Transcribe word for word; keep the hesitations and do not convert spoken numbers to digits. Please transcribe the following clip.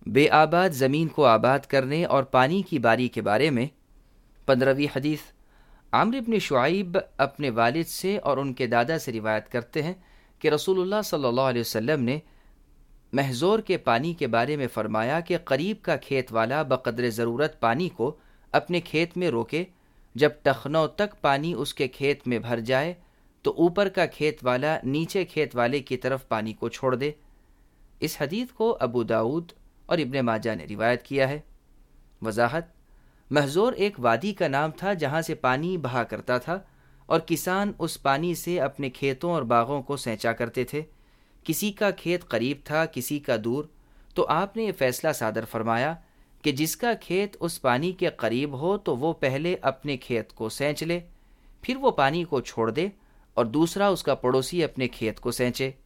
बेआबाद ज़मीन को आबाद करने और पानी की बारी के बारे में। पंद्रहवीं हदीस। आम्र इब्न शुआइब अपने वालिद से और उनके दादा से रिवायत करते हैं कि रसूलुल्लाह सल्लल्लाहु अलैहि वसल्लम ने महजोर के पानी के बारे में फरमाया कि करीब का खेत वाला बक़द्र ज़रूरत पानी को अपने खेत में रोके, जब टखनों तक पानी उसके खेत में भर जाए तो ऊपर का खेत वाला नीचे खेत वाले की तरफ पानी को छोड़ दे। इस हदीस को अबू दाऊद और इब्न माजा ने रिवायत किया है। वजाहत। महजोर एक वादी का नाम था जहाँ से पानी बहा करता था और किसान उस पानी से अपने खेतों और बागों को सेंचा करते थे। किसी का खेत करीब था, किसी का दूर, तो आपने ये फैसला सादर फरमाया कि जिसका खेत उस पानी के करीब हो तो वो पहले अपने खेत को सेंच ले, फिर वो पानी को छोड़ दे और दूसरा उसका पड़ोसी अपने खेत को सेंचे।